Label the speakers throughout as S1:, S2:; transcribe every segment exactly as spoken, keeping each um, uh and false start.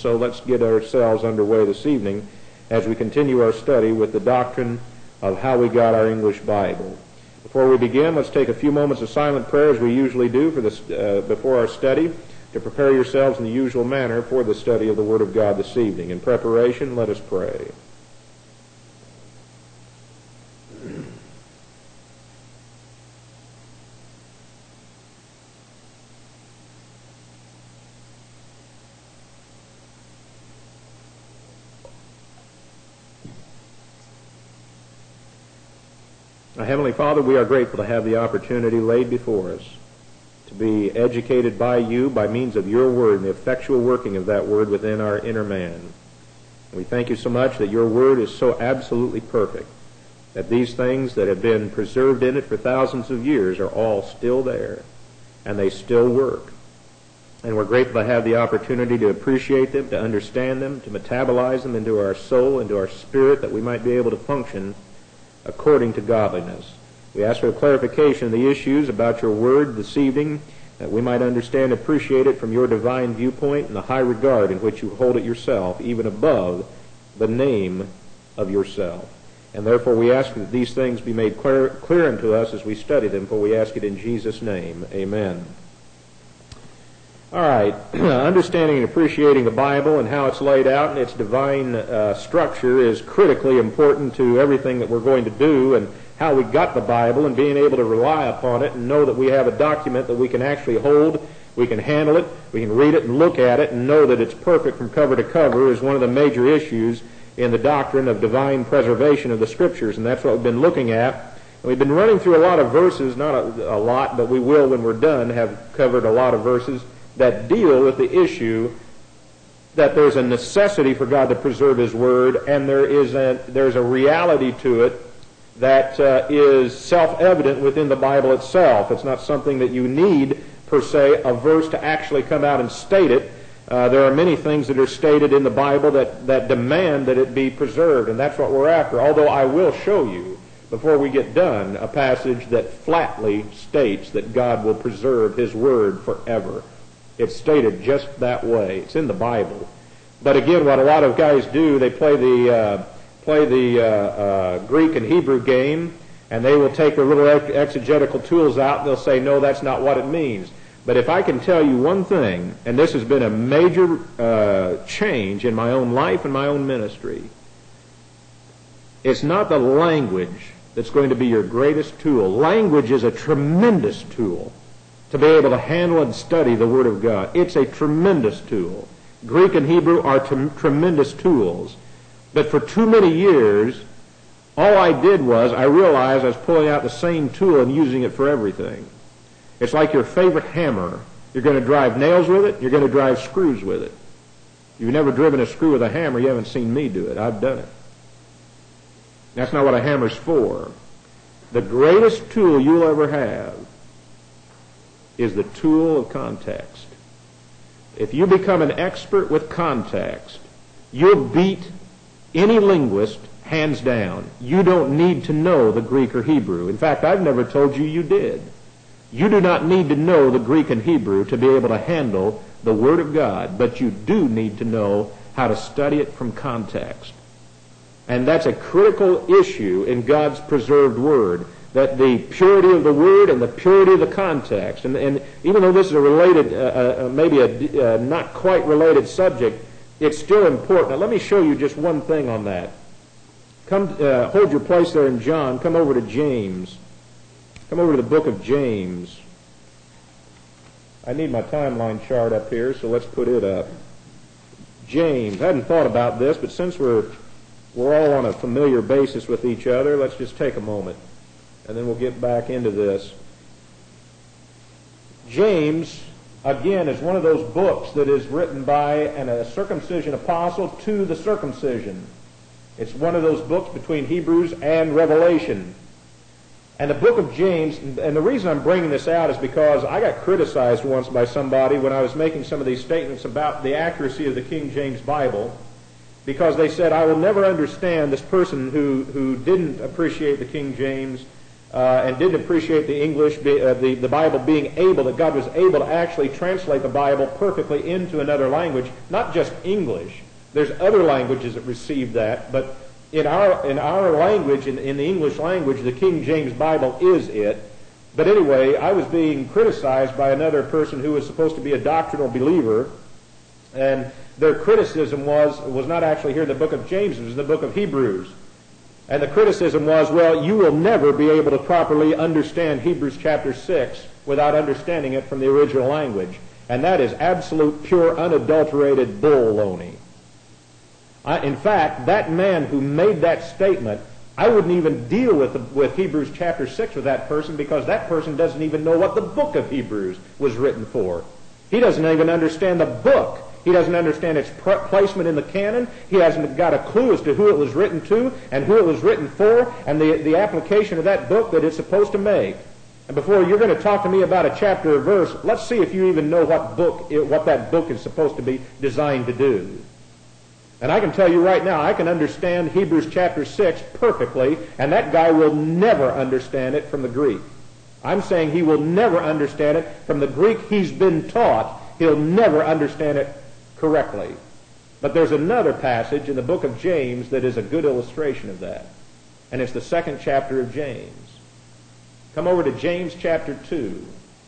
S1: So let's get ourselves underway this evening as we continue our study with the doctrine of how we got our English Bible. Before we begin, let's take a few moments of silent prayer as we usually do for this, uh, before our study, to prepare yourselves in the usual manner for the study of the Word of God this evening. In preparation, let us pray. Our Heavenly Father, we are grateful to have the opportunity laid before us to be educated by you by means of your word and the effectual working of that word within our inner man. We thank you so much that your word is so absolutely perfect, that these things that have been preserved in it for thousands of years are all still there, and they still work. And we're grateful to have the opportunity to appreciate them, to understand them, to metabolize them into our soul, into our spirit, that we might be able to function according to godliness. We ask for a clarification of the issues about your word this evening, that we might understand and appreciate it from your divine viewpoint and the high regard in which you hold it yourself, even above the name of yourself. And therefore we ask that these things be made clear, clear unto us as we study them, for we ask it in Jesus' name. Amen. All right, understanding and appreciating the Bible and how it's laid out and its divine uh, structure is critically important to everything that we're going to do, and how we got the Bible and being able to rely upon it and know that we have a document that we can actually hold, we can handle it, we can read it and look at it and know that it's perfect from cover to cover is one of the major issues in the doctrine of divine preservation of the Scriptures, and that's what we've been looking at. And we've been running through a lot of verses, not a, a lot, but we will when we're done have covered a lot of verses that deal with the issue that there's a necessity for God to preserve His Word, and there is a, there's a reality to it that uh, is self-evident within the Bible itself. It's not something that you need, per se, a verse to actually come out and state it. Uh, there are many things that are stated in the Bible that, that demand that it be preserved, and that's what we're after. Although I will show you, before we get done, a passage that flatly states that God will preserve His Word forever. It's stated just that way. It's in the Bible. But again, what a lot of guys do, they play the uh, play the uh, uh, Greek and Hebrew game, and they will take their little exegetical tools out, and they'll say, no, that's not what it means. But if I can tell you one thing, and this has been a major uh, change in my own life and my own ministry, it's not the language that's going to be your greatest tool. Language is a tremendous tool to be able to handle and study the Word of God. It's a tremendous tool. Greek and Hebrew are t- tremendous tools. But for too many years, all I did was, I realized I was pulling out the same tool and using it for everything. It's like your favorite hammer. You're going to drive nails with it, you're going to drive screws with it. You've never driven a screw with a hammer, you haven't seen me do it. I've done it. That's not what a hammer's for. The greatest tool you'll ever have is the tool of context. If you become an expert with context, you'll beat any linguist hands down. You don't need to know the Greek or Hebrew. In fact, I've never told you you did. You do not need to know the Greek and Hebrew to be able to handle the Word of God, but you do need to know how to study it from context. And that's a critical issue in God's preserved Word, that the purity of the Word and the purity of the context, and, and even though this is a related, uh, uh, maybe a uh, not quite related subject, it's still important. Now let me show you just one thing on that. Come, uh, hold your place there in John. Come over to James. Come over to the book of James. I need my timeline chart up here, so let's put it up. James. I hadn't thought about this, but since we're we're all on a familiar basis with each other, let's just take a moment, and then we'll get back into this. James, again, is one of those books that is written by an, a circumcision apostle to the circumcision. It's one of those books between Hebrews and Revelation. And the book of James, and the reason I'm bringing this out is because I got criticized once by somebody when I was making some of these statements about the accuracy of the King James Bible, because they said, I will never understand this person who, who didn't appreciate the King James uh, and didn't appreciate the English, be, uh, the, the Bible being able, that God was able to actually translate the Bible perfectly into another language, not just English. There's other languages that received that, but in our in our language, in, in the English language, the King James Bible is it. But anyway, I was being criticized by another person who was supposed to be a doctrinal believer, and their criticism was was not actually here in the book of James, it was in the book of Hebrews. And the criticism was, well, you will never be able to properly understand Hebrews chapter six without understanding it from the original language. And that is absolute, pure, unadulterated baloney. I, in fact, that man who made that statement, I wouldn't even deal with, the, with Hebrews chapter six with that person, because that person doesn't even know what the book of Hebrews was written for. He doesn't even understand the book. He doesn't understand its placement in the canon. He hasn't got a clue as to who it was written to and who it was written for and the, the application of that book that it's supposed to make. And before you're going to talk to me about a chapter or verse, let's see if you even know what book, what that book is supposed to be designed to do. And I can tell you right now, I can understand Hebrews chapter six perfectly, and that guy will never understand it from the Greek. I'm saying he will never understand it from the Greek he's been taught. He'll never understand it correctly. But there's another passage in the book of James that is a good illustration of that. And it's the second chapter of James. Come over to James chapter two.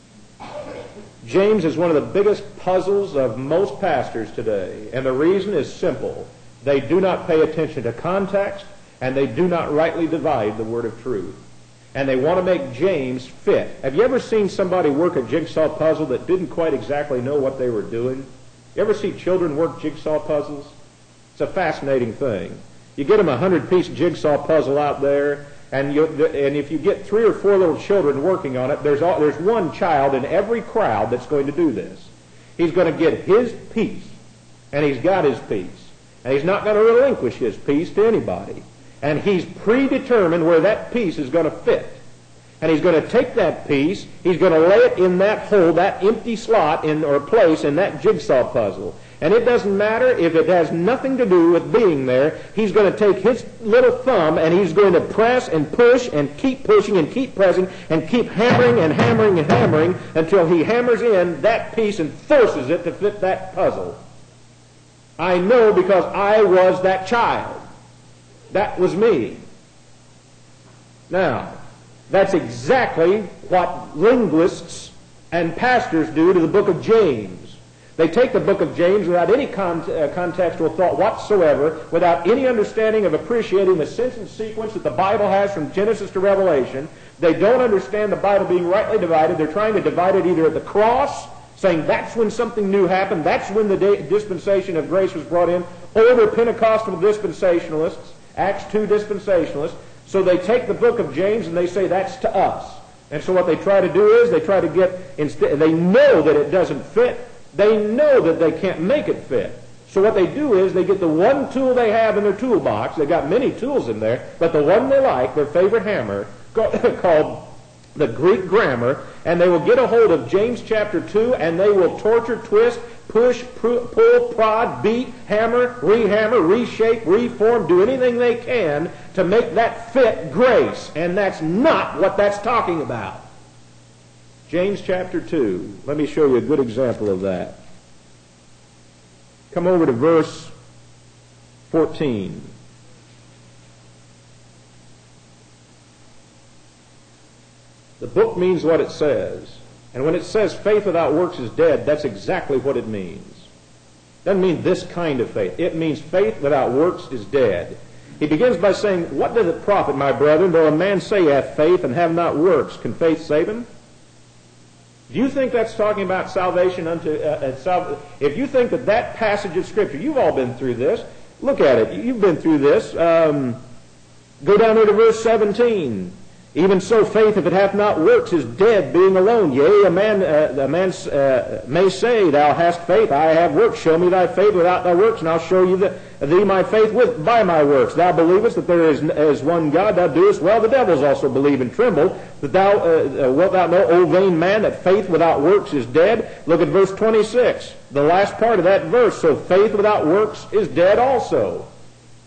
S1: James is one of the biggest puzzles of most pastors today. And the reason is simple. They do not pay attention to context, and they do not rightly divide the word of truth. And they want to make James fit. Have you ever seen somebody work a jigsaw puzzle that didn't quite exactly know what they were doing? You ever see children work jigsaw puzzles? It's a fascinating thing. You get them a hundred-piece jigsaw puzzle out there, and you, and if you get three or four little children working on it, there's all, there's one child in every crowd that's going to do this. He's going to get his piece, and he's got his piece, and he's not going to relinquish his piece to anybody. And he's predetermined where that piece is going to fit. And he's going to take that piece, he's going to lay it in that hole, that empty slot in or place in that jigsaw puzzle. And it doesn't matter if it has nothing to do with being there. He's going to take his little thumb and he's going to press and push and keep pushing and keep pressing and keep hammering and hammering and hammering until he hammers in that piece and forces it to fit that puzzle. I know because I was that child. That was me. Now, that's exactly what linguists and pastors do to the book of James. They take the book of James without any con- uh, contextual thought whatsoever, without any understanding of appreciating the sense and sequence that the Bible has from Genesis to Revelation. They don't understand the Bible being rightly divided. They're trying to divide it either at the cross, saying that's when something new happened, that's when the day- dispensation of grace was brought in, or they're Pentecostal dispensationalists, Acts two dispensationalists. So they take the book of James and they say that's to us. And so what they try to do is they try to get, instead, they know that it doesn't fit. They know that they can't make it fit. So what they do is they get the one tool they have in their toolbox. They've got many tools in there, but the one they like, their favorite hammer, called the Greek grammar, and they will get a hold of James chapter two and they will torture, twist, push, pull, prod, beat, hammer, rehammer, reshape, reform, do anything they can to make that fit grace. And that's not what that's talking about. James chapter two. Let me show you a good example of that. Come over to verse fourteen. The book means what it says. And when it says faith without works is dead, that's exactly what it means. It doesn't mean this kind of faith. It means faith without works is dead. He begins by saying, what does it profit, my brethren, though a man say he hath faith and have not works? Can faith save him? Do you think that's talking about salvation unto... Uh, sal- if you think that that passage of Scripture, you've all been through this. Look at it. You've been through this. Um, go down there to verse seventeen. Even so, faith, if it hath not works, is dead, being alone. Yea, a man, uh, a man uh, may say, thou hast faith, I have works. Show me thy faith without thy works, and I'll show you the, thee my faith with by my works. Thou believest that there is, is one God, thou doest well. The devils also believe and tremble. That thou uh, uh, wilt thou know, O vain man, that faith without works is dead. Look at verse twenty-six, the last part of that verse. So faith without works is dead also.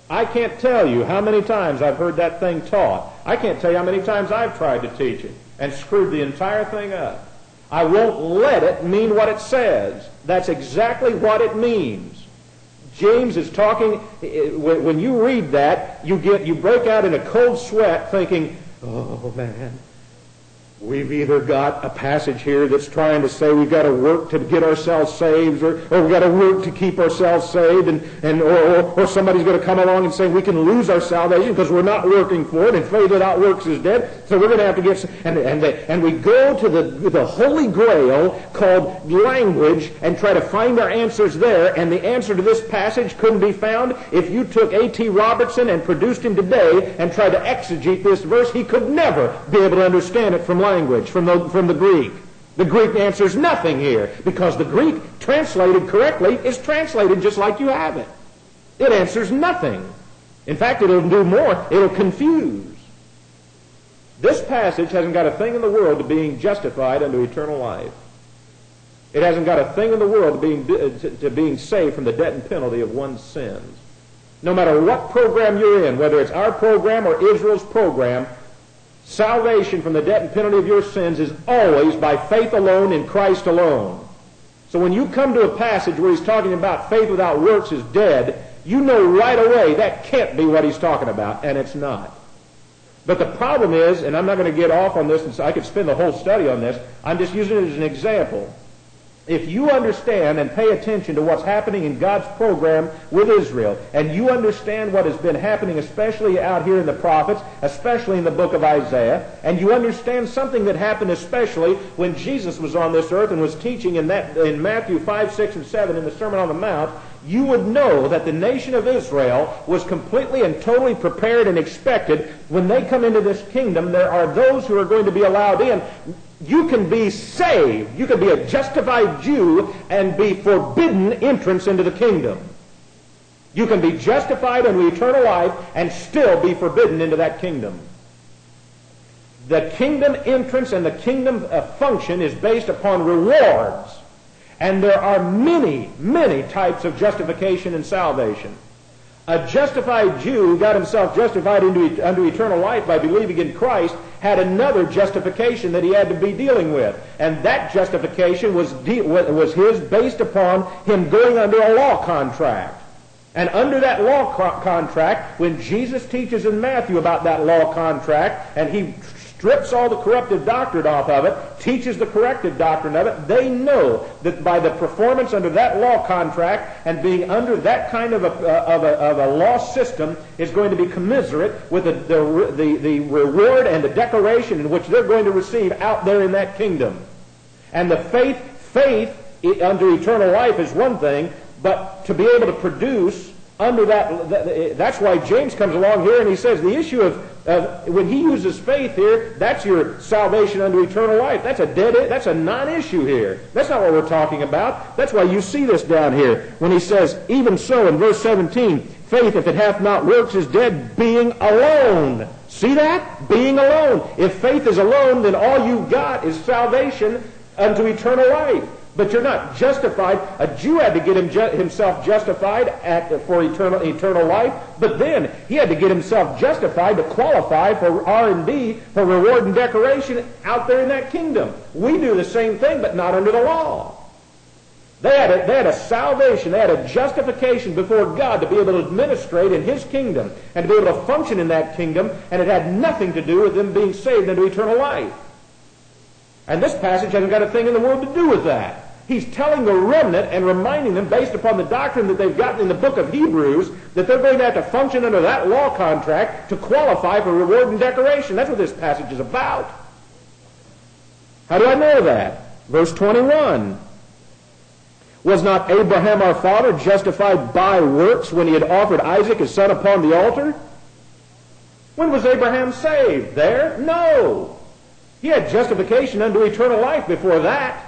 S1: I can't tell you how many times I've heard that thing taught. I can't tell you how many times I've tried to teach it and screwed the entire thing up. I won't let it mean what it says. That's exactly what it means. James is talking, when you read that, you get, you break out in a cold sweat thinking, oh man, we've either got a passage here that's trying to say we've got to work to get ourselves saved, or, or we've got to work to keep ourselves saved, and, and or, or, or somebody's going to come along and say we can lose our salvation because we're not working for it, and faith without works is dead, so we're going to have to get... And, and, they, and we go to the, the Holy Grail called language and try to find our answers there, and the answer to this passage couldn't be found. If you took A T Robertson and produced him today and tried to exegete this verse, he could never be able to understand it from language, from the, from the Greek. The Greek answers nothing here, because the Greek, translated correctly, is translated just like you have it. It answers nothing. In fact, it'll do more. It'll confuse. This passage hasn't got a thing in the world to being justified unto eternal life. It hasn't got a thing in the world to being, to, to being saved from the debt and penalty of one's sins. No matter what program you're in, whether it's our program or Israel's program, salvation from the debt and penalty of your sins is always by faith alone in Christ alone. So when you come to a passage where he's talking about faith without works is dead, you know right away that can't be what he's talking about, and it's not. But the problem is, and I'm not going to get off on this, and so I could spend the whole study on this, I'm just using it as an example. If you understand and pay attention to what's happening in God's program with Israel, and you understand what has been happening, especially out here in the prophets, especially in the book of Isaiah, and you understand something that happened especially when Jesus was on this earth and was teaching in that in Matthew five, six, and seven in the Sermon on the Mount, you would know that the nation of Israel was completely and totally prepared and expected. When they come into this kingdom, there are those who are going to be allowed in. You can be saved. You can be a justified Jew and be forbidden entrance into the kingdom. You can be justified unto eternal life and still be forbidden into that kingdom. The kingdom entrance and the kingdom function is based upon rewards. And there are many, many types of justification and salvation. A justified Jew who got himself justified into, unto eternal life by believing in Christ had another justification that he had to be dealing with. And that justification was, de- was his based upon him going under a law contract. And under that law co- contract, when Jesus teaches in Matthew about that law contract, and he strips all the corruptive doctrine off of it, teaches the corrective doctrine of it, they know that by the performance under that law contract and being under that kind of a, uh, of a, of a law system is going to be commiserate with the, the, the, the reward and the declaration in which they're going to receive out there in that kingdom. And the faith, faith under eternal life is one thing, but to be able to produce under that, that's why James comes along here and he says the issue of Uh, when he uses faith here, that's your salvation unto eternal life. That's a dead, that's a non-issue here. That's not what we're talking about. That's why you see this down here when he says, even so, in verse seventeen, faith, if it hath not works, is dead, being alone. See that? Being alone. If faith is alone, then all you got is salvation unto eternal life. But you're not justified. A Jew had to get him ju- himself justified at, for eternal eternal life, but then he had to get himself justified to qualify for R and D, for reward and decoration out there in that kingdom. We do the same thing, but not under the law. They had a, they had a salvation, they had a justification before God to be able to administrate in His kingdom and to be able to function in that kingdom, and it had nothing to do with them being saved into eternal life. And this passage hasn't got a thing in the world to do with that. He's telling the remnant and reminding them, based upon the doctrine that they've gotten in the book of Hebrews, that they're going to have to function under that law contract to qualify for reward and decoration. That's what this passage is about. How do I know that? Verse twenty-one. Was not Abraham our father justified by works when he had offered Isaac his son upon the altar? When was Abraham saved? There? No. He had justification unto eternal life before that.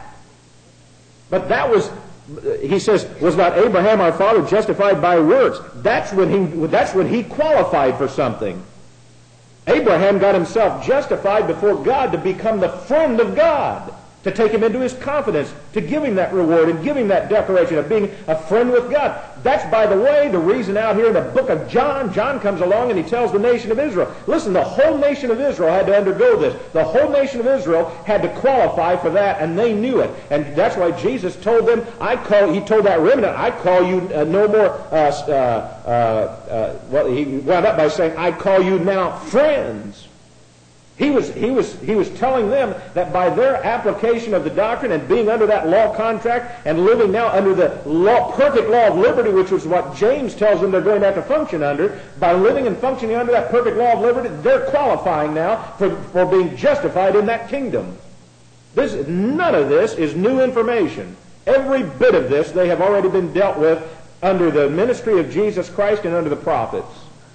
S1: But that was, he says, was not Abraham our father justified by works? That's when he, that's when he qualified for something. Abraham got himself justified before God to become the friend of God. to take him into his confidence, to give him that reward and give him that declaration of being a friend with God. That's, by the way, the reason out here in the book of John, John comes along and he tells the nation of Israel, listen, the whole nation of Israel had to undergo this. The whole nation of Israel had to qualify for that, and they knew it. And that's why Jesus told them, I call, he told that remnant, I call you uh, no more, uh, uh, uh, uh, well, he wound up by saying, I call you now friends. He was, he was, he was telling them that by their application of the doctrine and being under that law contract and living now under the law, perfect law of liberty, which was what James tells them they're going to have to function under, by living and functioning under that perfect law of liberty, they're qualifying now for, for being justified in that kingdom. This, none of this is new information. Every bit of this they have already been dealt with under the ministry of Jesus Christ and under the prophets.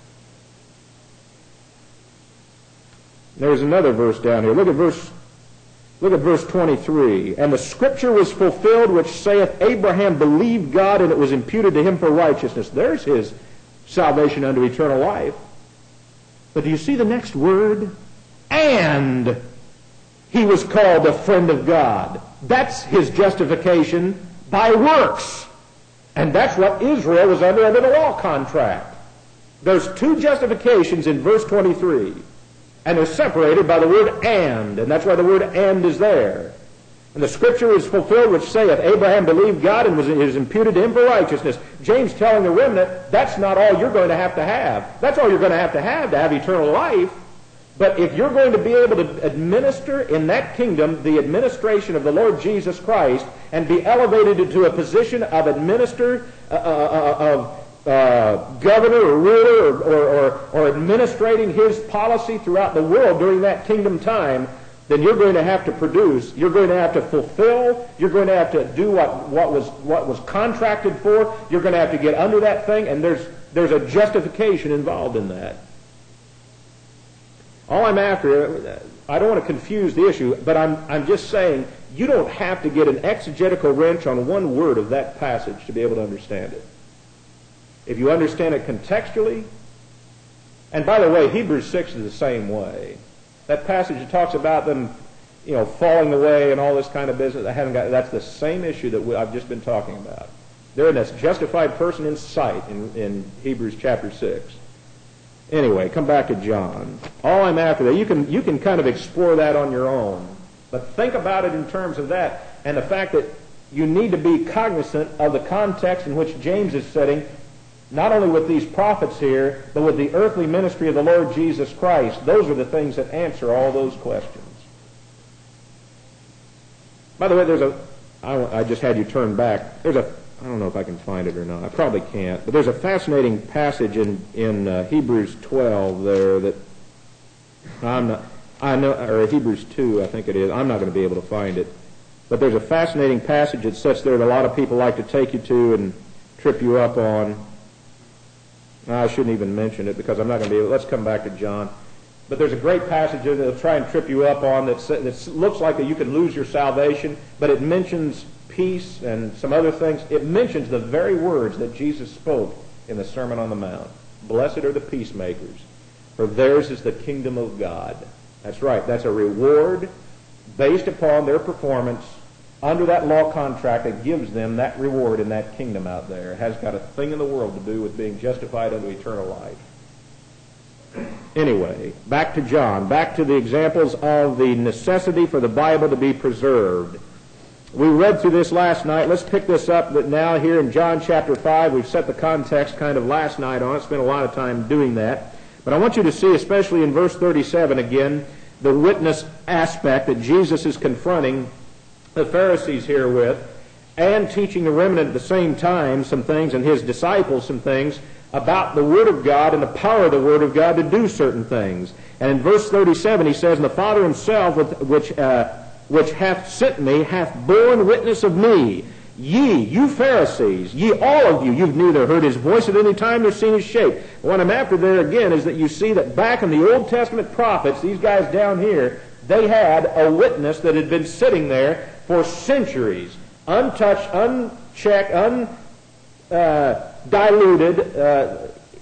S1: There's another verse down here. Look at verse, look at verse twenty-three. And the scripture was fulfilled which saith, Abraham believed God, and it was imputed to him for righteousness. There's his salvation unto eternal life. But do you see the next word? And he was called a friend of God. That's his justification by works. And that's what Israel was under under the law contract. There's two justifications in verse twenty-three. And they're separated by the word and. And that's why the word and is there. And the scripture is fulfilled which saith, Abraham believed God and was, it was imputed to him for righteousness. James telling the remnant, that's not all you're going to have to have. That's all you're going to have to have to have eternal life. But if you're going to be able to administer in that kingdom the administration of the Lord Jesus Christ and be elevated into a position of administer, uh, uh, of Uh, governor or ruler or, or, or, or administrating his policy throughout the world during that kingdom time, then you're going to have to produce, you're going to have to fulfill, you're going to have to do what, what was what was contracted for, you're going to have to get under that thing, and there's there's a justification involved in that. All I'm after, I don't want to confuse the issue, but I'm I'm just saying you don't have to get an exegetical wrench on one word of that passage to be able to understand it. If you understand it contextually, and by the way, Hebrews six is the same way. That passage that talks about them, you know, falling away and all this kind of business, I haven't got. That's the same issue that we, I've just been talking about. They're in this justified person in sight in, in Hebrews chapter six. Anyway, come back to John. All I'm after that, you can you can kind of explore that on your own, but think about it in terms of that and the fact that you need to be cognizant of the context in which James is setting. Not only with these prophets here, but with the earthly ministry of the Lord Jesus Christ. Those are the things that answer all those questions. By the way, there's a, I, I just had you turn back. There's a, I don't know if I can find it or not. I probably can't. But there's a fascinating passage in, in uh, Hebrews twelve there that I'm not, I know, or Hebrews two, I think it is. I'm not going to be able to find it. But there's a fascinating passage that sits there that a lot of people like to take you to and trip you up on. I shouldn't even mention it because I'm not going to be able. Let's come back to John. But there's a great passage that they'll try and trip you up on that, that looks like that you could lose your salvation, but it mentions peace and some other things. It mentions the very words that Jesus spoke in the Sermon on the Mount. Blessed are the peacemakers, for theirs is the kingdom of God. That's right. That's a reward based upon their performance under that law contract that gives them that reward in that kingdom out there. It has got a thing in the world to do with being justified unto eternal life. Anyway, back to John, back to the examples of the necessity for the Bible to be preserved. We read through this last night. Let's pick this up now here in John chapter five. We've set the context kind of last night on it. Spent a lot of time doing that. But I want you to see, especially in verse thirty-seven again, the witness aspect that Jesus is confronting the Pharisees here with, and teaching the remnant at the same time some things, and his disciples some things about the Word of God and the power of the Word of God to do certain things. And in verse thirty-seven he says, And the Father himself, which, uh, which hath sent me, hath borne witness of me. Ye, you Pharisees, ye all of you, you've neither heard his voice at any time nor seen his shape. What I'm after there again is that you see that back in the Old Testament prophets, these guys down here, they had a witness that had been sitting there for centuries, untouched, unchecked, undiluted, uh, uh,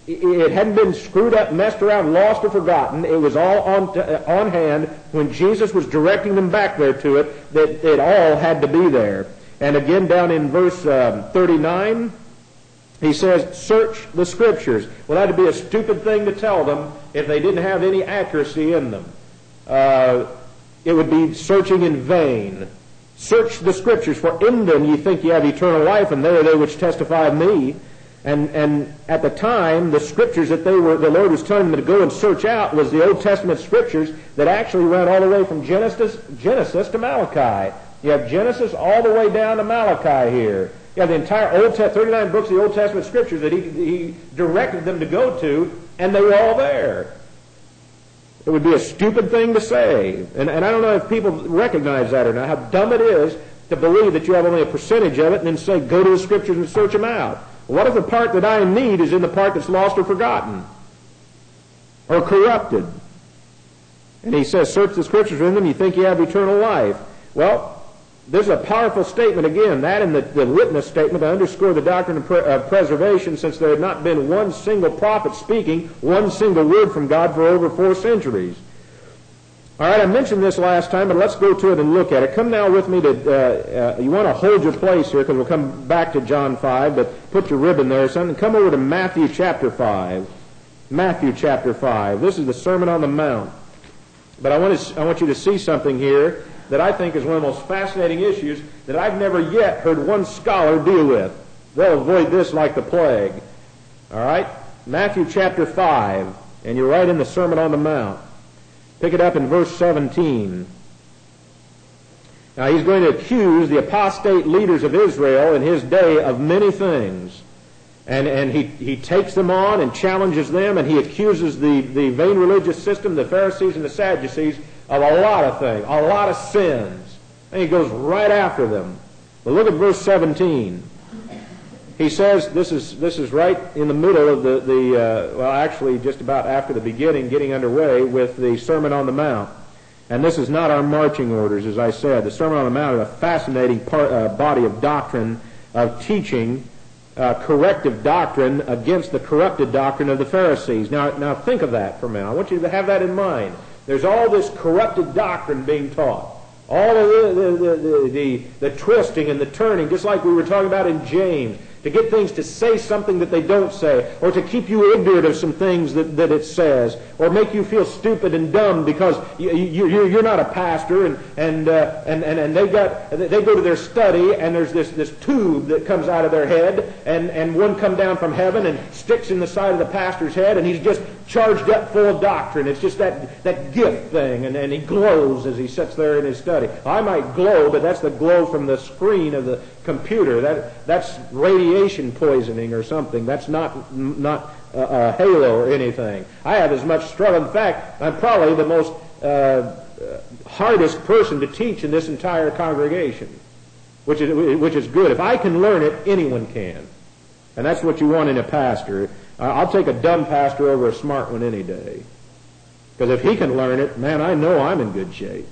S1: it hadn't been screwed up, messed around, lost, or forgotten. It was all on, on hand when Jesus was directing them back there to it, that it all had to be there. And again, down in verse um, thirty-nine, he says, search the Scriptures. Well, that would be a stupid thing to tell them if they didn't have any accuracy in them. Uh, it would be searching in vain. Search the Scriptures, for in them ye think ye have eternal life, and they are they which testify of me. And and at the time, the Scriptures that they were, the Lord was telling them to go and search out was the Old Testament Scriptures that actually ran all the way from Genesis, Genesis to Malachi. You have Genesis all the way down to Malachi here. You have the entire Old Testament, thirty-nine books of the Old Testament Scriptures that he, he directed them to go to, and they were all there. It would be a stupid thing to say. And, and I don't know if people recognize that or not, how dumb it is to believe that you have only a percentage of it and then say, go to the Scriptures and search them out. What if the part that I need is in the part that's lost or forgotten? Or corrupted? And he says, search the Scriptures in them, you think you have eternal life. Well, this is a powerful statement again, that and the, the witness statement to underscore the doctrine of, pre- of preservation, since there had not been one single prophet speaking one single word from God for over four centuries. All right, I mentioned this last time, but let's go to it and look at it. Come now with me to, uh, uh, you want to hold your place here because we'll come back to John five, but put your ribbon there or something. Come over to Matthew chapter five. Matthew chapter five. This is the Sermon on the Mount. But I want, to, I want you to see something here that I think is one of the most fascinating issues that I've never yet heard one scholar deal with. They'll avoid this like the plague. All right? Matthew chapter five, and you're right in the Sermon on the Mount. Pick it up in verse seventeen. Now he's going to accuse the apostate leaders of Israel in his day of many things. And, and he, he takes them on and challenges them, and he accuses the, the vain religious system, the Pharisees and the Sadducees, of a lot of things, a lot of sins. And he goes right after them. But look at verse seventeen. He says, this is this is right in the middle of the, the uh, well, actually just about after the beginning, getting underway with the Sermon on the Mount. And this is not our marching orders, as I said. The Sermon on the Mount is a fascinating part, uh, body of doctrine, of teaching, uh, corrective doctrine against the corrupted doctrine of the Pharisees. Now, now think of that for a minute. I want you to have that in mind. There's all this corrupted doctrine being taught. All of the, the, the, the, the twisting and the turning, just like we were talking about in James, to get things to say something that they don't say, or to keep you ignorant of some things that, that it says, or make you feel stupid and dumb because you, you, you're not a pastor, and and, uh, and and and they got they go to their study, and there's this, this tube that comes out of their head, and, and one come down from heaven and sticks in the side of the pastor's head, and he's just charged up full of doctrine. It's just that, that gift thing, and, and he glows as he sits there in his study. I might glow, but that's the glow from the screen of the computer. That that's radiation poisoning or something. That's not not a, a halo or anything. I have as much struggle. In fact, I'm probably the most uh, hardest person to teach in this entire congregation, which is which is good. If I can learn it, anyone can, and that's what you want in a pastor. I'll take a dumb pastor over a smart one any day, because if he can learn it, man, I know I'm in good shape.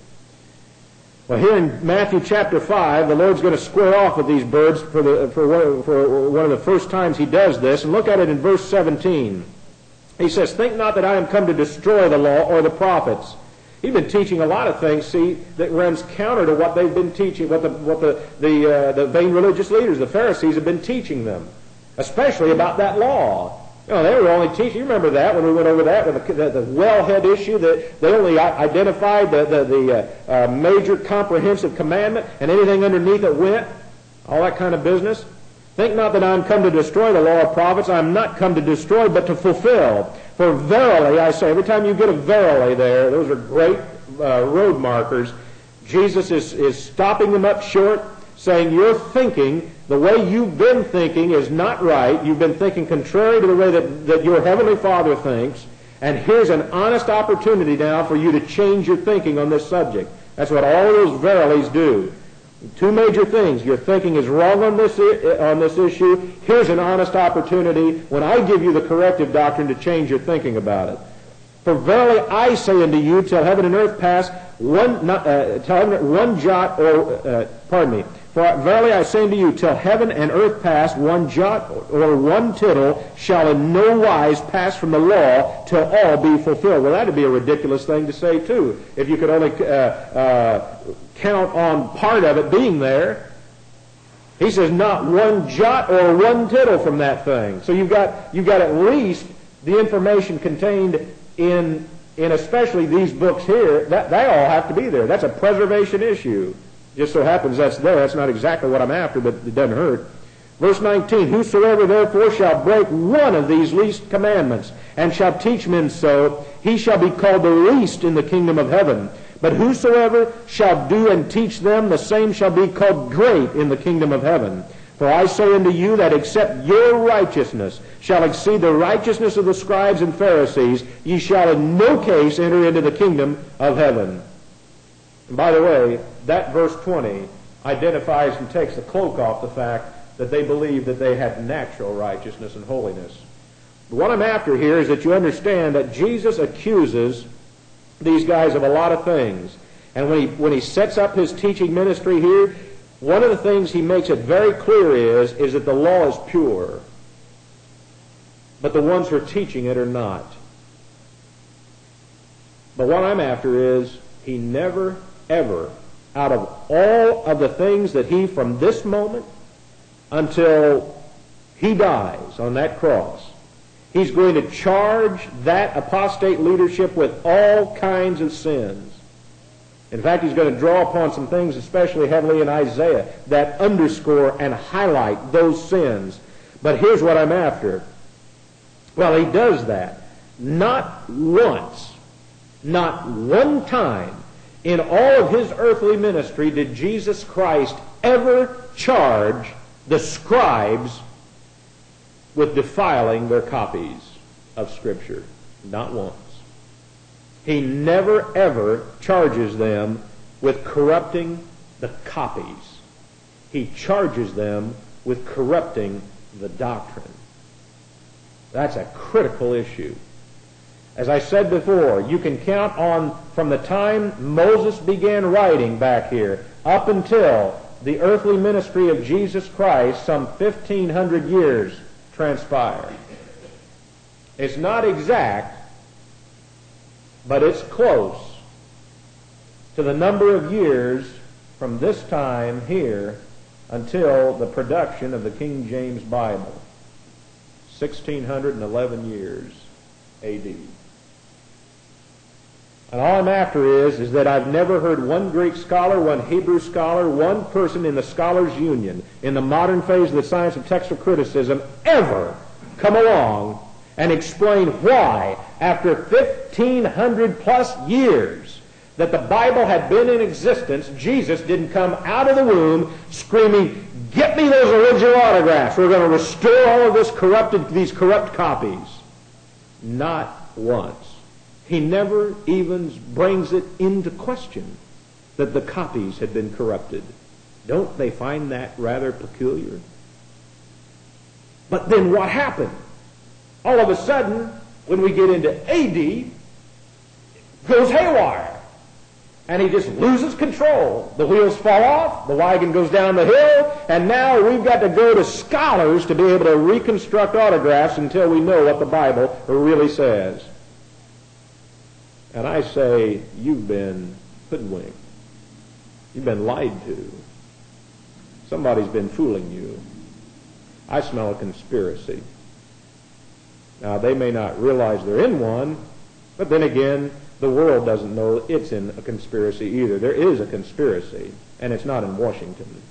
S1: Well, here in Matthew chapter five, the Lord's going to square off with these birds for, the, for, one, for one of the first times he does this. And look at it in verse seventeen. He says, think not that I am come to destroy the law or the prophets. He's been teaching a lot of things, see, that runs counter to what they've been teaching, what the, what the, the, uh, the vain religious leaders, the Pharisees, have been teaching them, especially about that law. You know, they were only teaching, you remember that when we went over that, with the, the, the wellhead issue, that they only identified the, the, the uh, uh, major comprehensive commandment, and anything underneath it went, all that kind of business. Think not that I am come to destroy the law of prophets. I am not come to destroy, but to fulfill. For verily, I say, every time you get a verily there, those are great uh, road markers. Jesus is, is stopping them up short, saying, you're thinking, the way you've been thinking is not right. You've been thinking contrary to the way that, that your Heavenly Father thinks. And here's an honest opportunity now for you to change your thinking on this subject. That's what all those verilies do. Two major things. Your thinking is wrong on this, on this issue. Here's an honest opportunity when I give you the corrective doctrine to change your thinking about it. For verily I say unto you, till heaven and earth pass, one, not, uh, till heaven, one jot, or, uh, pardon me, For verily I say unto you, till heaven and earth pass, one jot or one tittle shall in no wise pass from the law till all be fulfilled. Well, that would be a ridiculous thing to say, too, if you could only uh, uh, count on part of it being there. He says not one jot or one tittle from that thing. So you've got, you've got at least the information contained in, in especially these books here. That, they all have to be there. That's a preservation issue. Just so happens that's there. That's not exactly what I'm after, but it doesn't hurt. Verse nineteen, whosoever therefore shall break one of these least commandments, and shall teach men so, he shall be called the least in the kingdom of heaven. But whosoever shall do and teach them, the same shall be called great in the kingdom of heaven. For I say unto you that except your righteousness shall exceed the righteousness of the scribes and Pharisees, ye shall in no case enter into the kingdom of heaven. And by the way, that verse twenty identifies and takes the cloak off the fact that they believed that they had natural righteousness and holiness. But what I'm after here is that you understand that Jesus accuses these guys of a lot of things. And when he, when he sets up his teaching ministry here, one of the things he makes it very clear is, is that the law is pure, but the ones who are teaching it are not. But what I'm after is, he never, ever, out of all of the things that he, from this moment until he dies on that cross, he's going to charge that apostate leadership with all kinds of sins. In fact, he's going to draw upon some things, especially heavily in Isaiah, that underscore and highlight those sins. But here's what I'm after. Well, he does that. Not once, not one time in all of his earthly ministry did Jesus Christ ever charge the scribes with defiling their copies of Scripture. Not once. He never ever charges them with corrupting the copies. He charges them with corrupting the doctrine. That's a critical issue. As I said before, you can count on from the time Moses began writing back here up until the earthly ministry of Jesus Christ, some fifteen hundred years transpire. It's not exact, but it's close to the number of years from this time here until the production of the King James Bible. sixteen eleven years A D. And all I'm after is, is that I've never heard one Greek scholar, one Hebrew scholar, one person in the Scholars' Union, in the modern phase of the science of textual criticism, ever come along and explain why, after fifteen hundred plus years that the Bible had been in existence, Jesus didn't come out of the womb screaming, "Get me those original autographs. We're going to restore all of this corrupted, these corrupt copies." Not once. He never even brings it into question that the copies had been corrupted. Don't they find that rather peculiar? But then what happened? All of a sudden, when we get into A D, it goes haywire. And he just loses control. The wheels fall off, the wagon goes down the hill, and now we've got to go to scholars to be able to reconstruct autographs until we know what the Bible really says. And I say, you've been hoodwinked. You've been lied to. Somebody's been fooling you. I smell a conspiracy. Now, they may not realize they're in one, but then again, the world doesn't know it's in a conspiracy either. There is a conspiracy, and it's not in Washington.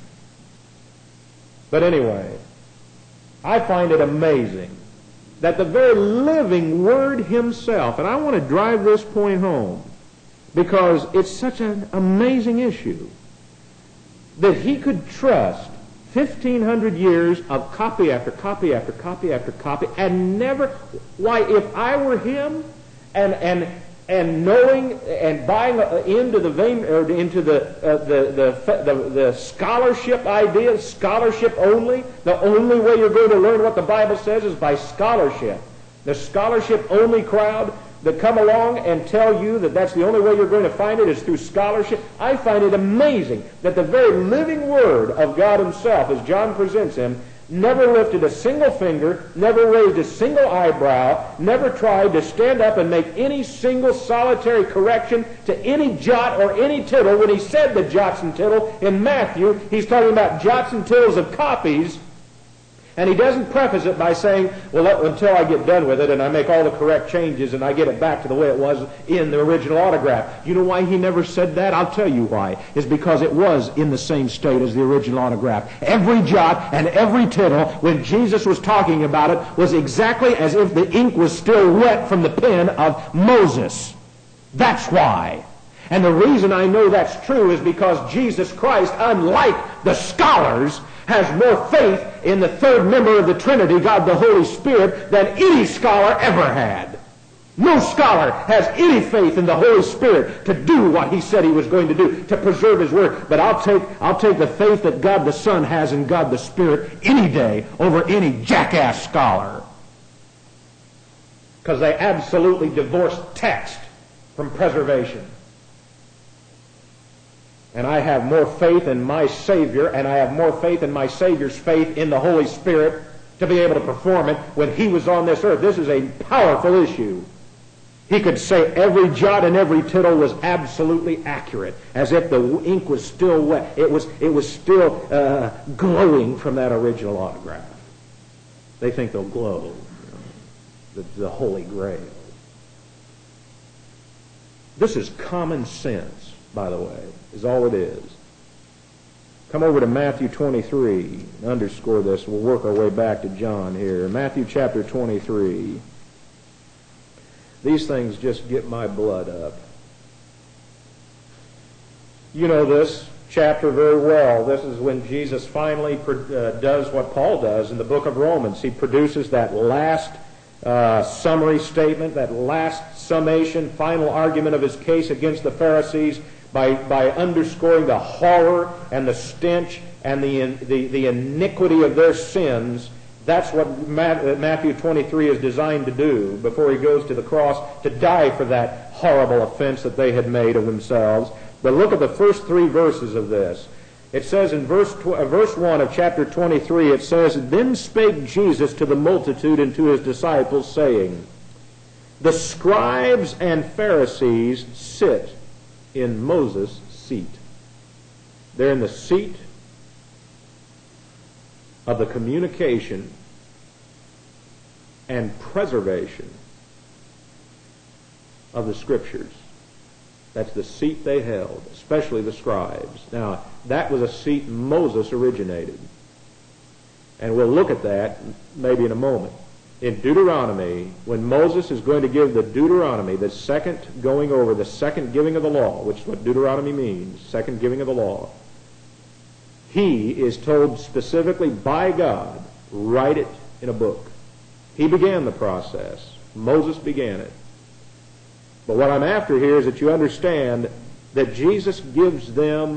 S1: But anyway, I find it amazing that the very living Word Himself, and I want to drive this point home because it's such an amazing issue, that He could trust fifteen hundred years of copy after copy after copy after copy and never, why, if I were Him and and and knowing and buying into the vein or into the, uh, the, the the the scholarship idea, scholarship only. The only way you're going to learn what the Bible says is by scholarship. The scholarship only crowd, that come along and tell you that that's the only way you're going to find it is through scholarship. I find it amazing that the very living Word of God Himself, as John presents Him, never lifted a single finger, never raised a single eyebrow, never tried to stand up and make any single solitary correction to any jot or any tittle. When He said the jots and tittle in Matthew, He's talking about jots and tittles of copies. And He doesn't preface it by saying, well, let, until I get done with it and I make all the correct changes and I get it back to the way it was in the original autograph. You know why He never said that? I'll tell you why. It's because it was in the same state as the original autograph. Every jot and every tittle, when Jesus was talking about it, was exactly as if the ink was still wet from the pen of Moses. That's why. And the reason I know that's true is because Jesus Christ, unlike the scholars, has more faith in the third member of the Trinity, God the Holy Spirit, than any scholar ever had. No scholar has any faith in the Holy Spirit to do what He said He was going to do, to preserve His Word. But I'll take, I'll take the faith that God the Son has in God the Spirit any day over any jackass scholar. Because they absolutely divorce text from preservation. And I have more faith in my Savior, and I have more faith in my Savior's faith in the Holy Spirit to be able to perform it when He was on this earth. This is a powerful issue. He could say every jot and every tittle was absolutely accurate, as if the ink was still wet. It was, it was still uh, glowing from that original autograph. They think they'll glow. You know, the, the Holy Grail. This is common sense, by the way, is all it is. Come over to Matthew twenty-three. Underscore this. We'll work our way back to John here. Matthew chapter twenty-three. These things just get my blood up. You know this chapter very well. This is when Jesus finally uh, does what Paul does in the book of Romans. He produces that last uh, summary statement, that last summation, final argument of his case against the Pharisees, By, by underscoring the horror and the stench and the, the, the iniquity of their sins. That's what Matthew twenty-three is designed to do before He goes to the cross to die for that horrible offense that they had made of themselves. But look at the first three verses of this. It says in verse, tw- verse one of chapter twenty-three, it says, Then spake Jesus to the multitude and to His disciples, saying, The scribes and Pharisees sit in Moses' seat. They're in the seat of the communication and preservation of the Scriptures. That's the seat they held, especially the scribes. Now, that was a seat Moses originated. And we'll look at that maybe in a moment. In Deuteronomy, when Moses is going to give the Deuteronomy, the second going over, the second giving of the law, which is what Deuteronomy means, second giving of the law, he is told specifically by God, write it in a book. He began the process. Moses began it. But what I'm after here is that you understand that Jesus gives them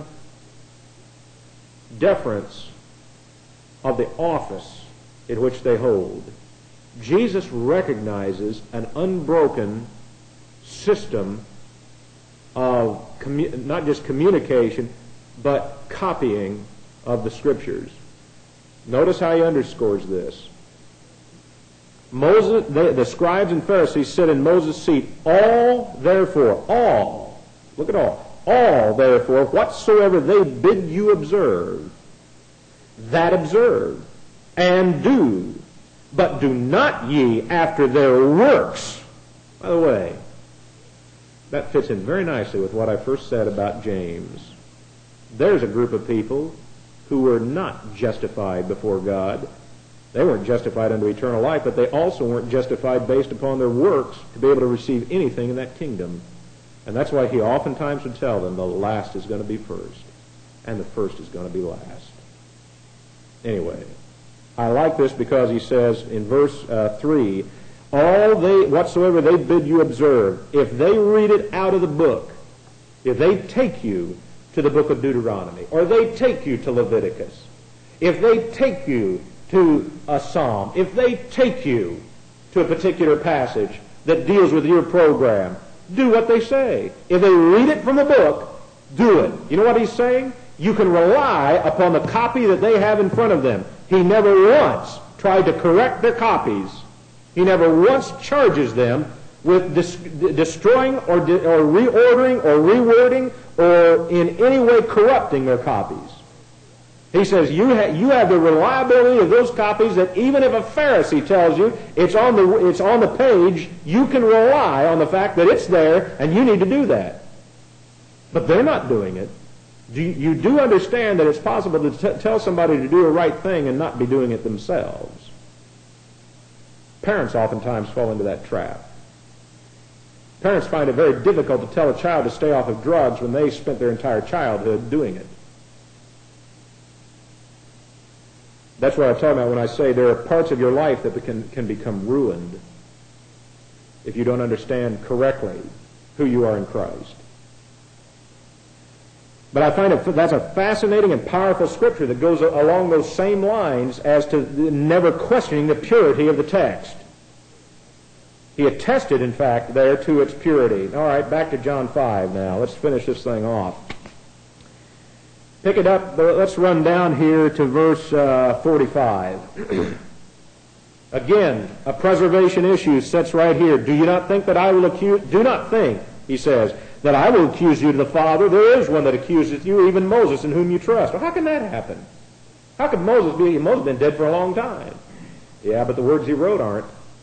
S1: deference of the office in which they hold. Jesus recognizes an unbroken system of commu- not just communication, but copying of the Scriptures. Notice how he underscores this. Moses, the, the scribes and Pharisees sit in Moses' seat. All, therefore, all, look at all, all, therefore, whatsoever they bid you observe, that observe, and do. But do not ye after their works. By the way, that fits in very nicely with what I first said about James. There's a group of people who were not justified before God. They weren't justified unto eternal life, but they also weren't justified based upon their works to be able to receive anything in that kingdom. And that's why he oftentimes would tell them the last is going to be first, and the first is going to be last. Anyway, I like this because he says in verse uh, three, all they whatsoever they bid you observe, if they read it out of the book, if they take you to the book of Deuteronomy, or they take you to Leviticus, if they take you to a psalm, if they take you to a particular passage, that deals with your program. Do what they say. If they read it from the book, do it. You know what he's saying? You can rely upon the copy that they have in front of them. He never once tried to correct their copies. He never once charges them with dis- destroying or, de- or reordering or rewording or in any way corrupting their copies. He says you, ha- you have the reliability of those copies that even if a Pharisee tells you it's on the it's on the page, you can rely on the fact that it's there and you need to do that. But they're not doing it. Do you, you do understand that it's possible to t- tell somebody to do a right thing and not be doing it themselves. Parents oftentimes fall into that trap. Parents find it very difficult to tell a child to stay off of drugs when they spent their entire childhood doing it. That's what I'm talking about when I say there are parts of your life that can, can become ruined if you don't understand correctly who you are in Christ. But I find it, that's a fascinating and powerful scripture that goes along those same lines as to never questioning the purity of the text. He attested, in fact, there to its purity. All right, back to John five now. Let's finish this thing off. Pick it up. Let's run down here to verse uh, forty-five. Again, a preservation issue sits right here. Do you not think that I will accuse? Do not think, he says, that I will accuse you to the Father. There is one that accuseth you, even Moses, in whom you trust. Well, how can that happen? How could Moses be? Moses has been dead for a long time. Yeah, but the words he wrote aren't.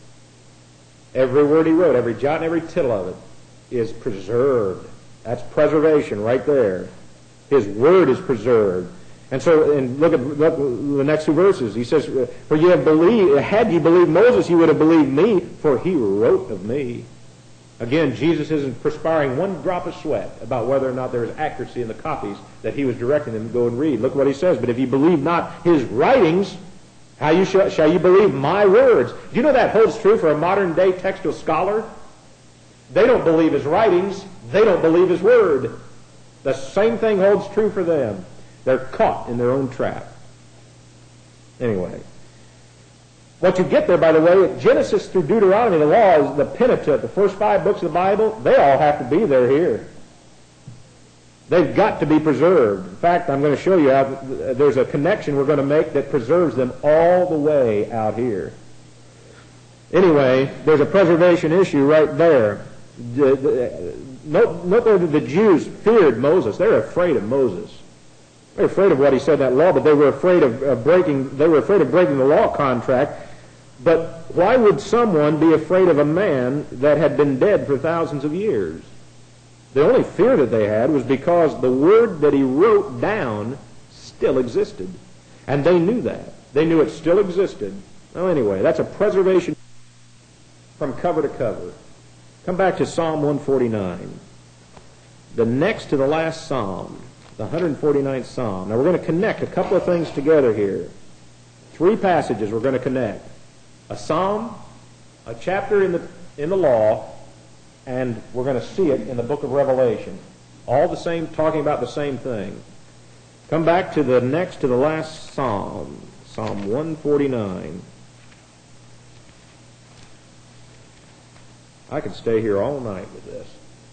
S1: Every word he wrote, every jot and every tittle of it is preserved. That's preservation right there. His word is preserved. And so, and look at look, the next two verses. He says, for you have believed, had you believed Moses, you would have believed me, for he wrote of me. Again, Jesus isn't perspiring one drop of sweat about whether or not there is accuracy in the copies that he was directing them to go and read. Look what he says. But if you believe not his writings, how you shall, shall you believe my words? Do you know that holds true for a modern day textual scholar? They don't believe his writings. They don't believe his word. The same thing holds true for them. They're caught in their own trap. Anyway. What you get there, by the way, Genesis through Deuteronomy, the law is the Pentateuch, the first five books of the Bible, they all have to be there here. They've got to be preserved. In fact, I'm going to show you how there's a connection we're going to make that preserves them all the way out here. Anyway, there's a preservation issue right there. Note, note that the Jews feared Moses. They were afraid of Moses. They were afraid of what he said in that law, but they were afraid of, of breaking. They were afraid of breaking the law contract. But why would someone be afraid of a man that had been dead for thousands of years? The only fear that they had was because the word that he wrote down still existed. And they knew that. They knew it still existed. Well, anyway, that's a preservation from cover to cover. Come back to Psalm one forty-nine. The next to the last psalm, the one hundred forty-ninth Psalm. Now we're going to connect a couple of things together here. Three passages we're going to connect. A psalm, a chapter in the in the law, and we're going to see it in the book of Revelation. All the same, talking about the same thing. Come back to the next to the last psalm, Psalm one forty-nine. I could stay here all night with this.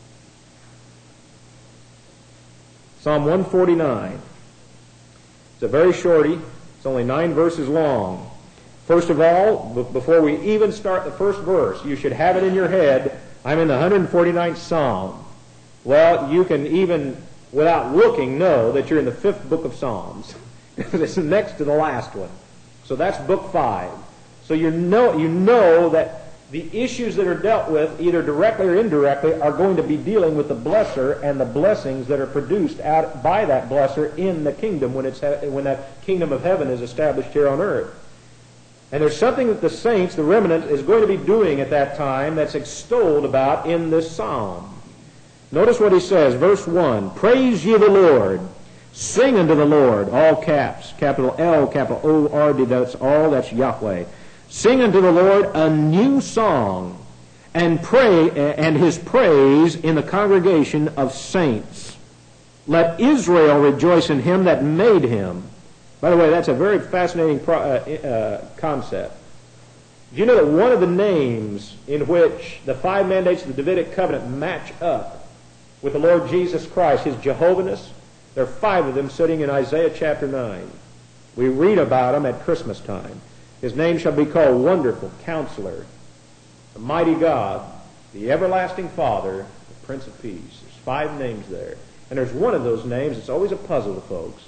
S1: Psalm one forty-nine. It's a very shorty. It's only nine verses long. First of all, b- before we even start the first verse, you should have it in your head. I'm in the one hundred forty-ninth Psalm. Well, you can even, without looking, know that you're in the fifth book of Psalms. It's next to the last one. So that's book five. So you know, you know that the issues that are dealt with, either directly or indirectly, are going to be dealing with the blesser and the blessings that are produced out by that blesser in the kingdom when it's when that kingdom of heaven is established here on earth. And there's something that the saints, the remnant, is going to be doing at that time that's extolled about in this psalm. Notice what he says, verse one, praise ye the Lord, sing unto the Lord, all caps, capital L, capital O R D, that's all, that's Yahweh. Sing unto the Lord a new song, and pray and his praise in the congregation of saints. Let Israel rejoice in him that made him. By the way, that's a very fascinating pro- uh, uh, concept. Do you know that one of the names in which the five mandates of the Davidic covenant match up with the Lord Jesus Christ, His Jehovah-ness? There are five of them sitting in Isaiah chapter nine. We read about them at Christmas time. His name shall be called Wonderful, Counselor, the Mighty God, the Everlasting Father, the Prince of Peace. There's five names there. And there's one of those names that's always a puzzle to folks.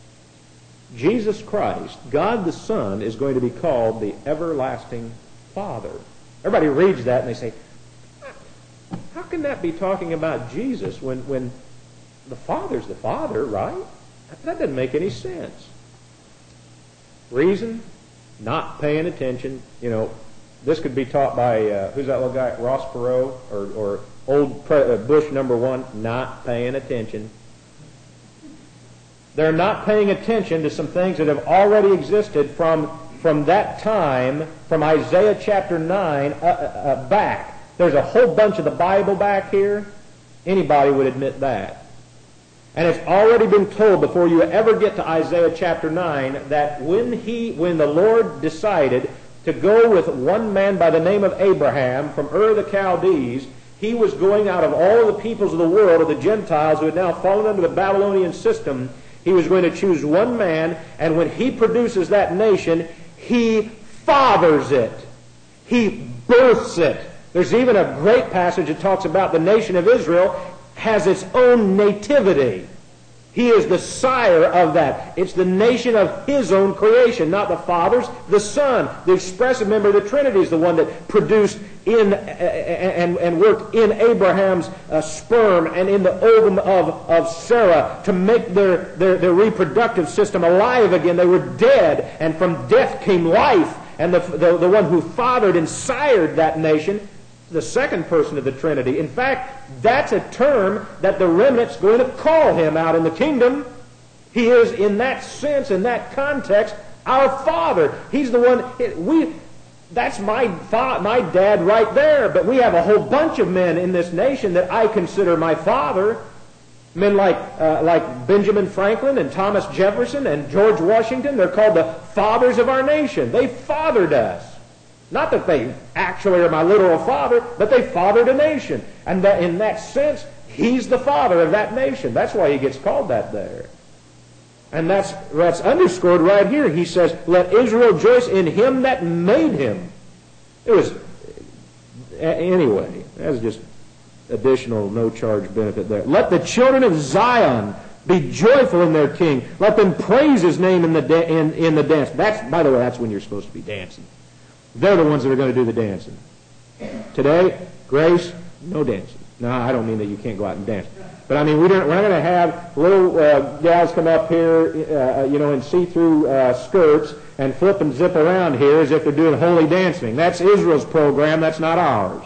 S1: Jesus Christ, God the Son, is going to be called the Everlasting Father. Everybody reads that and they say, how can that be talking about Jesus when, when the Father's the Father, right? That doesn't make any sense. Reason? Not paying attention. You know, this could be taught by, uh, who's that little guy, Ross Perot, or, or old Pre- uh, Bush number one, not paying attention. They're not paying attention to some things that have already existed from, from that time, from Isaiah chapter nine uh, uh, back. There's a whole bunch of the Bible back here. Anybody would admit that. And it's already been told before you ever get to Isaiah chapter nine that when he, when the Lord decided to go with one man by the name of Abraham from Ur of the Chaldees, He was going out of all of the peoples of the world, of the Gentiles who had now fallen under the Babylonian system. He was going to choose one man, and when He produces that nation, He fathers it. He births it. There's even a great passage that talks about the nation of Israel has its own nativity. He is the sire of that. It's the nation of His own creation, not the Father's. The Son, the expressive member of the Trinity, is the one that produced in uh, and, and worked in Abraham's uh, sperm and in the ovum of, of Sarah to make their, their, their reproductive system alive again. They were dead, and from death came life. And the, the, the one who fathered and sired that nation, the second person of the Trinity. In fact, that's a term that the remnant's going to call Him out in the kingdom. He is, in that sense, in that context, our Father. He's the one, we, that's my, fa- my dad right there. But we have a whole bunch of men in this nation that I consider my father. Men like, uh, like Benjamin Franklin and Thomas Jefferson and George Washington. They're called the fathers of our nation. They fathered us. Not that they actually are my literal father, but they fathered a nation. And that in that sense, He's the father of that nation. That's why He gets called that there. And that's, that's underscored right here. He says, let Israel rejoice in Him that made him. It was, anyway, that's just additional no-charge benefit there. Let the children of Zion be joyful in their King. Let them praise His name in the, da- in, in the dance. That's, by the way, that's when you're supposed to be dancing. They're the ones that are going to do the dancing. Today, Grace, no dancing. No, I don't mean that you can't go out and dance. But I mean, we don't, we're not going to have little uh, gals come up here, uh, you know, in see-through uh, skirts and flip and zip around here as if they're doing holy dancing. That's Israel's program. That's not ours.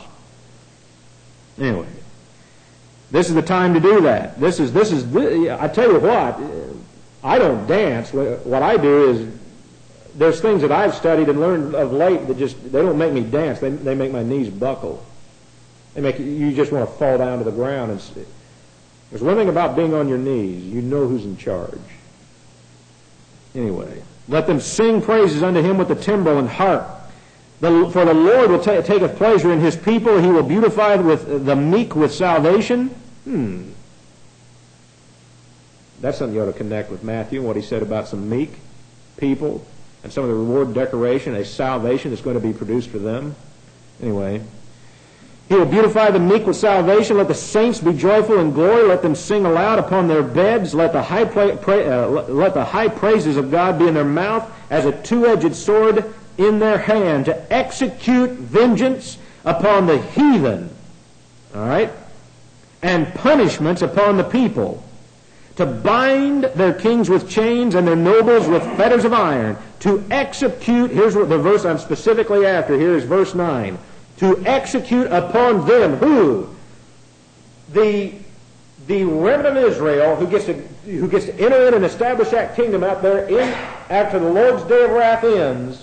S1: Anyway, this is the time to do that. This is, this is, I tell you what, I don't dance. What I do is, there's things that I've studied and learned of late that just, they don't make me dance. They, they make my knees buckle. They make you just want to fall down to the ground. And there's one thing about being on your knees. You know who's in charge. Anyway, let them sing praises unto Him with the timbrel and harp. The, for the Lord will ta- taketh pleasure in His people. He will beautify with the meek with salvation. Hmm. That's something you ought to connect with Matthew and what he said about some meek people and some of the reward decoration, a salvation that's going to be produced for them. Anyway, He will beautify the meek with salvation. Let the saints be joyful in glory. Let them sing aloud upon their beds. Let the high pra- pra- uh, let the high praises of God be in their mouth as a two-edged sword in their hand, to execute vengeance upon the heathen. All right? And punishments upon the people. To bind their kings with chains and their nobles with fetters of iron. To execute, here's what the verse I'm specifically after. Here is verse nine. To execute upon them, who? The, the remnant of Israel who gets, to, who gets to enter in and establish that kingdom out there in, after the Lord's day of wrath ends.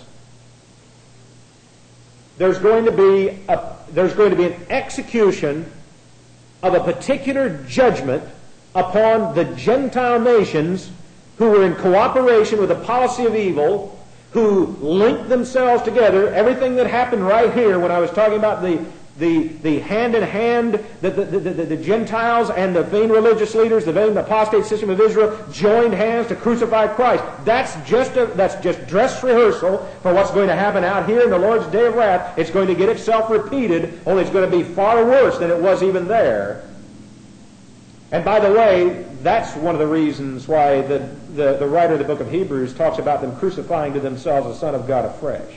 S1: There's going to be a, there's going to be an execution of a particular judgment upon the Gentile nations who were in cooperation with the policy of evil who linked themselves together. Everything that happened right here when I was talking about the the, the hand-in-hand, the, the, the, the, the Gentiles and the vain religious leaders, the vain apostate system of Israel joined hands to crucify Christ. That's just a, that's just dress rehearsal for what's going to happen out here in the Lord's day of wrath. It's going to get itself repeated, only it's going to be far worse than it was even there. And by the way, that's one of the reasons why the, the, the writer of the book of Hebrews talks about them crucifying to themselves the Son of God afresh.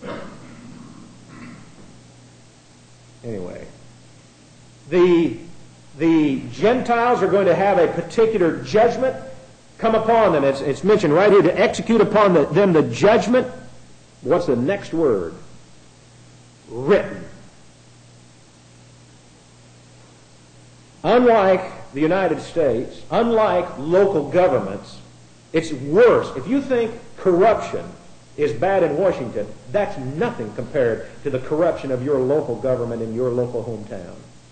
S1: Anyway, the, the Gentiles are going to have a particular judgment come upon them. It's, it's mentioned right here, to execute upon the, them the judgment. What's the next word? Written. Unlike the United States, unlike local governments, it's worse. If you think corruption is bad in Washington, that's nothing compared to the corruption of your local government in your local hometown.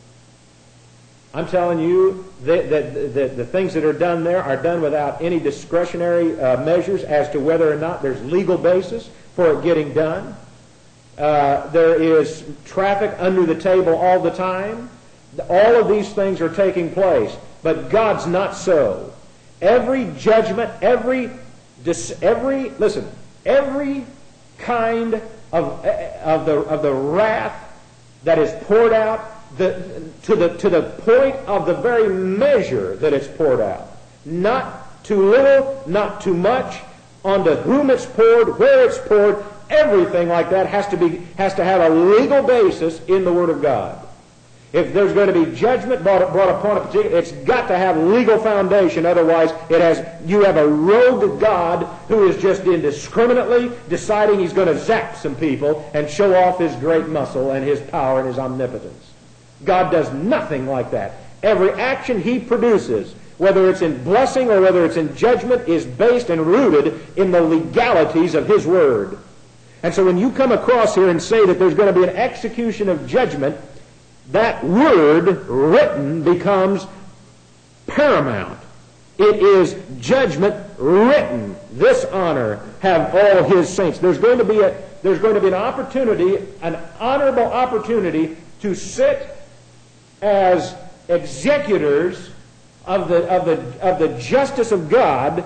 S1: I'm telling you that, that, that the things that are done there are done without any discretionary uh, measures as to whether or not there's legal basis for it getting done. Uh, there is traffic under the table all the time. All of these things are taking place, but God's not so. Every judgment, every, every, listen, every kind of, of, the, of the wrath that is poured out, the, to, the, to the point of the very measure that it's poured out. Not too little, not too much, onto whom it's poured, where it's poured, everything like that has to be, has to have a legal basis in the Word of God. If there's going to be judgment brought, brought upon a particular, it's got to have legal foundation. Otherwise, it has, you have a rogue God who is just indiscriminately deciding he's going to zap some people and show off his great muscle and his power and his omnipotence. God does nothing like that. Every action he produces, whether it's in blessing or whether it's in judgment, is based and rooted in the legalities of his Word. And so when you come across here and say that there's going to be an execution of judgment, that word written becomes paramount. It is judgment written. This honor have all his saints. There's going to be a there's going to be an opportunity, an honorable opportunity to sit as executors of the of the of the justice of God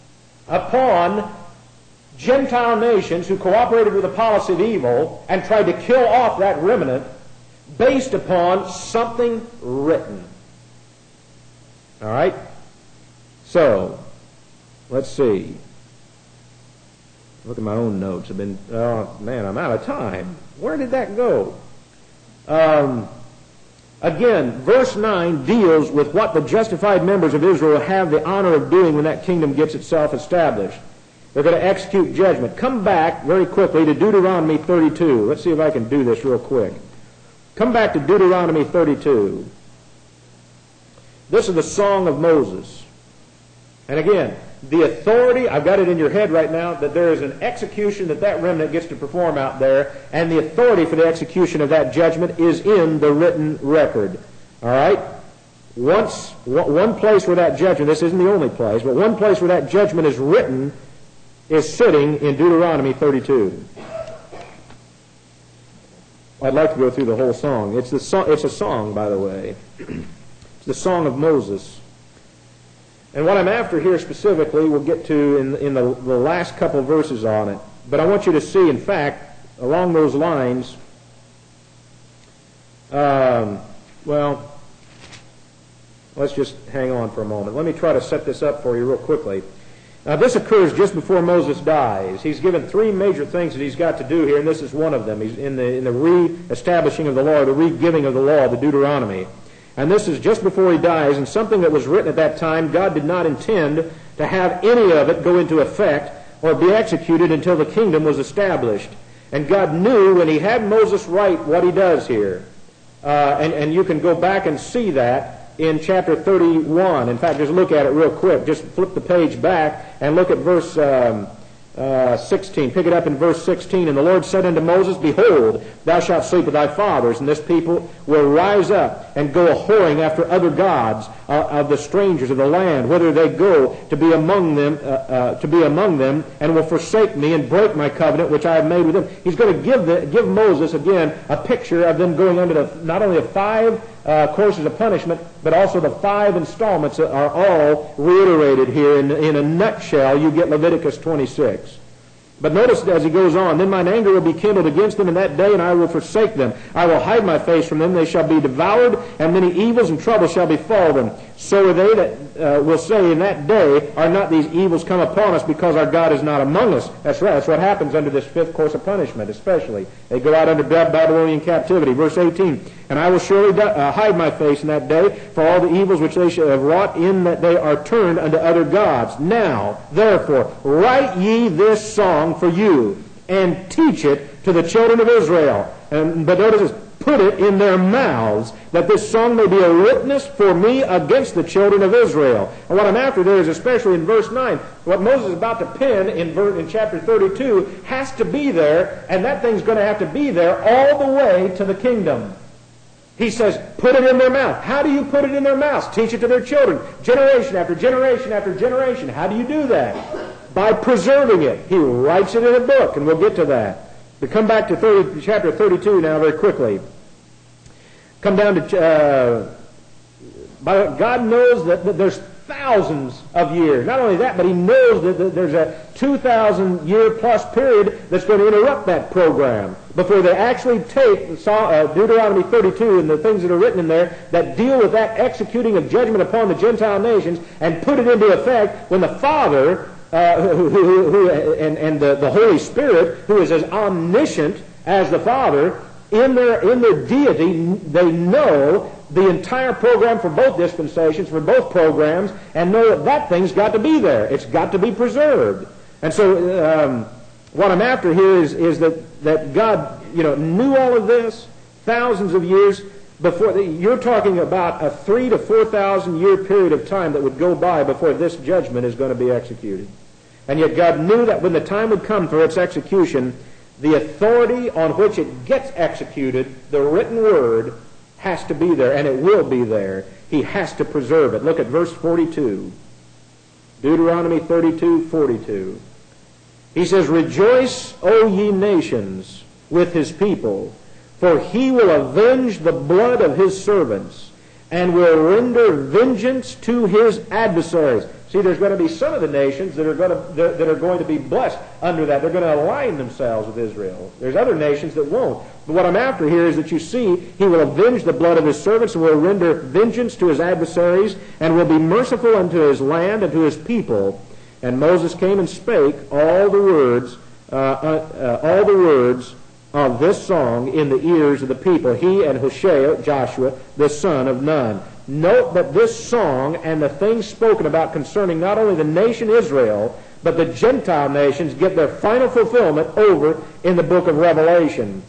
S1: upon Gentile nations who cooperated with the policy of evil and tried to kill off that remnant, based upon something written. All right? So, let's see. Look at my own notes. I've been, oh man, I'm out of time. Where did that go? Um, again, verse nine deals with what the justified members of Israel have the honor of doing when that kingdom gets itself established. They're going to execute judgment. Come back very quickly to Deuteronomy thirty-two. Let's see if I can do this real quick. Come back to Deuteronomy thirty-two. This is the Song of Moses. And again, the authority, I've got it in your head right now, that there is an execution that that remnant gets to perform out there, and the authority for the execution of that judgment is in the written record. All right? Once, one place where that judgment, this isn't the only place, but one place where that judgment is written is sitting in Deuteronomy thirty-two. I'd like to go through the whole song. It's the so- it's a song, by the way. It's the Song of Moses. And what I'm after here specifically, we'll get to in, in the, the last couple of verses on it. But I want you to see, in fact, along those lines, um, well, let's just hang on for a moment. Let me try to set this up for you real quickly. Now, this occurs just before Moses dies. He's given three major things that he's got to do here, and this is one of them. He's in the, in the re-establishing of the law, the re-giving of the law, the Deuteronomy. And this is just before he dies, and something that was written at that time, God did not intend to have any of it go into effect or be executed until the kingdom was established. And God knew when he had Moses write what he does here. Uh, and, and you can go back and see that in chapter thirty-one. In fact, just look at it real quick. Just flip the page back and look at verse um, uh, sixteen. Pick it up in verse sixteen. And the Lord said unto Moses, Behold, thou shalt sleep with thy fathers, and this people will rise up and go a-whoring after other gods uh, of the strangers of the land, whether they go to be among them, uh, uh, to be among them, and will forsake me and break my covenant which I have made with them. He's going to give the, give Moses again a picture of them going under the, not only the five uh, courses of punishment, but also the five installments that are all reiterated here. In, in a nutshell, you get Leviticus twenty-six. But notice as he goes on, then mine anger will be kindled against them in that day, and I will forsake them. I will hide my face from them. They shall be devoured, and many evils and troubles shall befall them. So are they that uh, will say in that day, are not these evils come upon us because our God is not among us? That's right. That's what happens under this fifth course of punishment, especially. They go out under Babylonian captivity. Verse eighteen, and I will surely uh, hide my face in that day for all the evils which they shall have wrought, in that they are turned unto other gods. Now, therefore, write ye this song for you, and teach it to the children of Israel. And but notice this, put it in their mouths, that this song may be a witness for me against the children of Israel. And what I'm after there is, especially in verse nine, what Moses is about to pen in, ver- in chapter thirty-two has to be there, and that thing's going to have to be there all the way to the kingdom. He says, put it in their mouth. How do you put it in their mouths? Teach it to their children, generation after generation after generation. How do you do that? By preserving it. He writes it in a book, and we'll get to that. But come back to thirty, chapter thirty-two now very quickly. Come down to, uh, by, God knows that, that there's thousands of years. Not only that, but He knows that, that there's a two thousand year plus period that's going to interrupt that program before they actually take Deuteronomy thirty-two and the things that are written in there that deal with that executing of judgment upon the Gentile nations and put it into effect when the Father uh, who, who, who, and, and the, the Holy Spirit, who is as omniscient as the Father, in their, in their deity, they know the entire program for both dispensations, for both programs, and know that that thing's got to be there. It's got to be preserved. And so um, what I'm after here is, is that, that God, you know, knew all of this thousands of years before. The, you're talking about a three to four thousand year period of time that would go by before this judgment is going to be executed. And yet God knew that when the time would come for its execution, the authority on which it gets executed, the written word, has to be there, and it will be there. He has to preserve it. Look at verse forty-two. Deuteronomy thirty-two, forty-two. He says, rejoice, O ye nations, with His people, for He will avenge the blood of His servants, and will render vengeance to His adversaries. See, there's going to be some of the nations that are going to that are going to be blessed under that. They're going to align themselves with Israel. There's other nations that won't. But what I'm after here is that you see He will avenge the blood of His servants and will render vengeance to His adversaries and will be merciful unto His land and to His people. And Moses came and spake all the words, uh, uh, uh, all the words of this song in the ears of the people. He and Hoshea, Joshua, the son of Nun. Note that this song and the things spoken about concerning not only the nation Israel, but the Gentile nations get their final fulfillment over in the book of Revelation.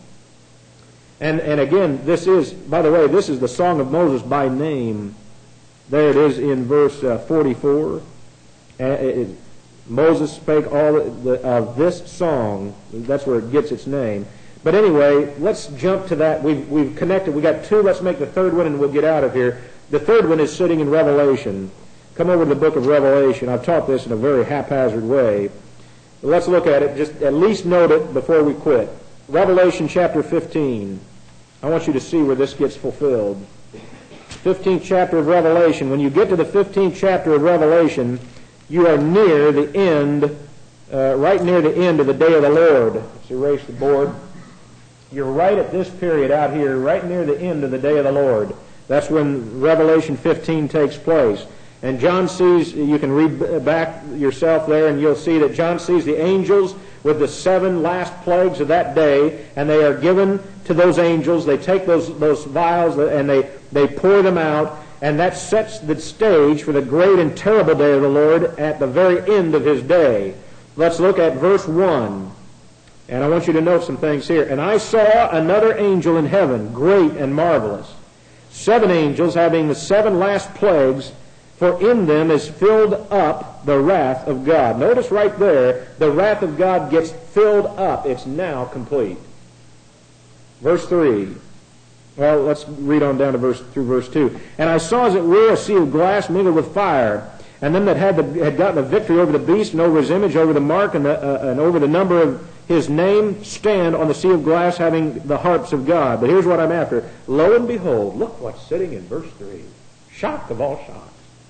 S1: And, and again, this is, by the way, this is the song of Moses by name. There it is in verse uh, forty-four. Uh, it, Moses spake all the, of this song. That's where it gets its name. But anyway, let's jump to that. We've, we've connected. We got two. Let's make the third one and we'll get out of here. The third one is sitting in Revelation. Come over to the book of Revelation. I've taught this in a very haphazard way. But let's look at it. Just at least note it before we quit. Revelation chapter fifteen. I want you to see where this gets fulfilled. fifteenth chapter of Revelation. When you get to the fifteenth chapter of Revelation, you are near the end, uh, right near the end of the day of the Lord. Let's erase the board. You're right at this period out here, right near the end of the day of the Lord. That's when Revelation fifteen takes place. And John sees, you can read back yourself there, and you'll see that John sees the angels with the seven last plagues of that day, and they are given to those angels. They take those, those vials and they, they pour them out, and that sets the stage for the great and terrible day of the Lord at the very end of His day. Let's look at verse one. And I want you to note some things here. And I saw another angel in heaven, great and marvelous, seven angels having the seven last plagues, for in them is filled up the wrath of God. Notice right there, the wrath of God gets filled up. It's now complete. Verse three. Well, let's read on down to verse through verse two. And I saw as it were a sea of glass mingled with fire, and them that had, the, had gotten the victory over the beast and over his image, over the mark, and, the, uh, and over the number of his name, stand on the sea of glass, having the harps of God. But here's what I'm after. Lo and behold, look what's sitting in verse three. Shock of all shocks.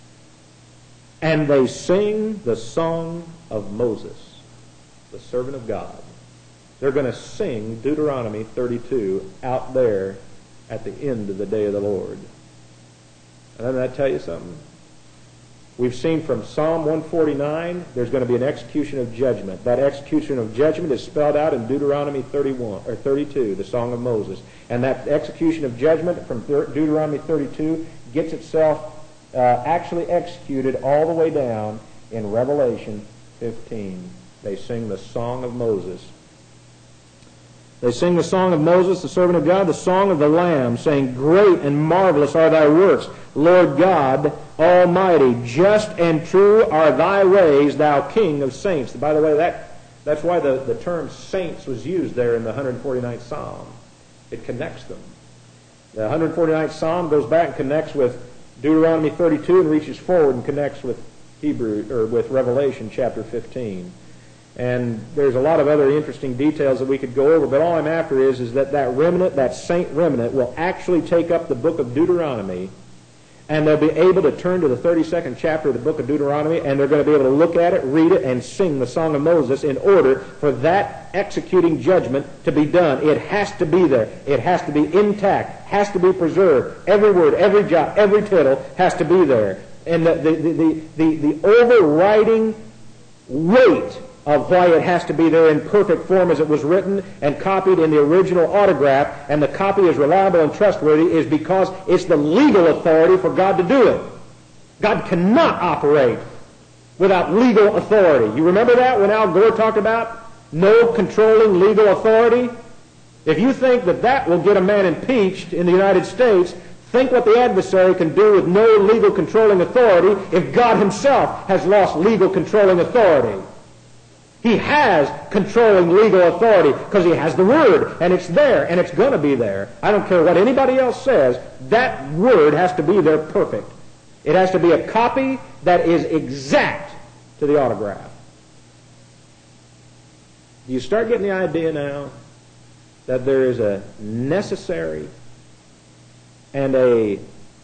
S1: And they sing the song of Moses, the servant of God. They're going to sing Deuteronomy thirty-two out there at the end of the day of the Lord. And doesn't that tell you something? We've seen from Psalm one forty-nine, there's going to be an execution of judgment. That execution of judgment is spelled out in Deuteronomy thirty-one or thirty-two, the Song of Moses. And that execution of judgment from Deuteronomy thirty-two gets itself uh, actually executed all the way down in Revelation fifteen. They sing the Song of Moses. They sing the song of Moses, the servant of God, the song of the Lamb, saying, Great and marvelous are thy works, Lord God Almighty. Just and true are thy ways, thou King of saints. By the way, that, that's why the, the term saints was used there in the one hundred forty-ninth Psalm. It connects them. The one hundred forty-ninth Psalm goes back and connects with Deuteronomy thirty-two and reaches forward and connects with Hebrew or with Revelation chapter fifteen. And there's a lot of other interesting details that we could go over, but all I'm after is, is that that remnant, that saint remnant, will actually take up the book of Deuteronomy, and they'll be able to turn to the thirty-second chapter of the book of Deuteronomy, and they're going to be able to look at it, read it, and sing the Song of Moses in order for that executing judgment to be done. It has to be there. It has to be intact, has to be preserved. Every word, every jot, every tittle has to be there. And the, the, the, the, the overriding weight of why it has to be there in perfect form as it was written and copied in the original autograph, and the copy is reliable and trustworthy, is because it's the legal authority for God to do it. God cannot operate without legal authority. You remember that when Al Gore talked about no controlling legal authority? If you think that that will get a man impeached in the United States, think what the adversary can do with no legal controlling authority if God himself has lost legal controlling authority. He has controlling legal authority because he has the Word, and it's there, and it's going to be there. I don't care what anybody else says, that Word has to be there perfect. It has to be a copy that is exact to the autograph. Do you start getting the idea now that there is a necessary and a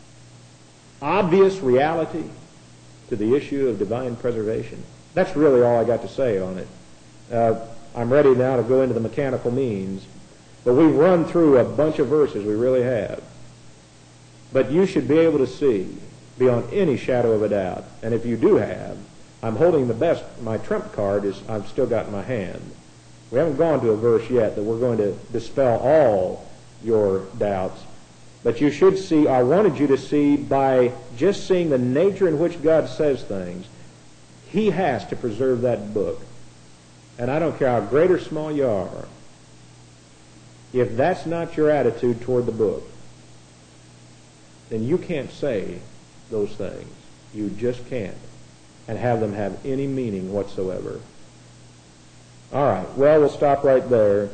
S1: obvious reality to the issue of divine preservation? That's really all I got to say on it. Uh, I'm ready now to go into the mechanical means, but we've run through a bunch of verses, we really have. But you should be able to see, beyond any shadow of a doubt, and if you do have, I'm holding the best, my trump card is I've still got in my hand. We haven't gone to a verse yet that we're going to dispel all your doubts, but you should see, I wanted you to see, by just seeing the nature in which God says things, He has to preserve that book. And I don't care how great or small you are, if that's not your attitude toward the book, then you can't say those things. You just can't. And have them have any meaning whatsoever. All right, well, we'll stop right there.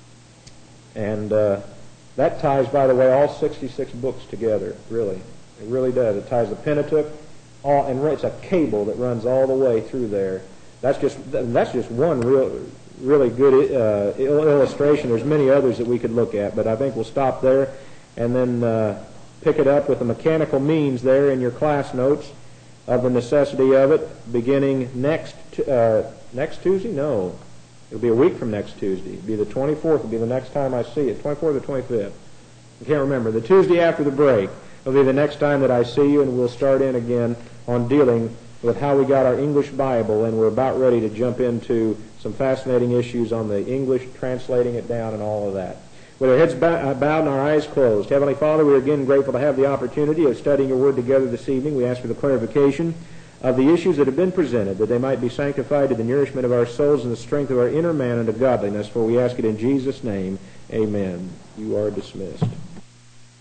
S1: And uh, that ties, by the way, all sixty-six books together, really. It really does. It ties the Pentateuch, all, and it's a cable that runs all the way through there. That's just that's just one real, really good uh, illustration. There's many others that we could look at, but I think we'll stop there and then uh, pick it up with the mechanical means there in your class notes of the necessity of it, beginning next uh, next Tuesday. No, it'll be a week from next Tuesday. It'll be the twenty-fourth. It'll be the next time I see it. twenty-fourth or twenty-fifth. I can't remember. The Tuesday after the break will be the next time that I see you, and we'll start in again on dealing with how we got our English Bible, and we're about ready to jump into some fascinating issues on the English, translating it down and all of that. With our heads bowed and our eyes closed, Heavenly Father, we're again grateful to have the opportunity of studying your Word together this evening. We ask for the clarification of the issues that have been presented, that they might be sanctified to the nourishment of our souls and the strength of our inner man unto godliness, for we ask it in Jesus' name. Amen. You are dismissed.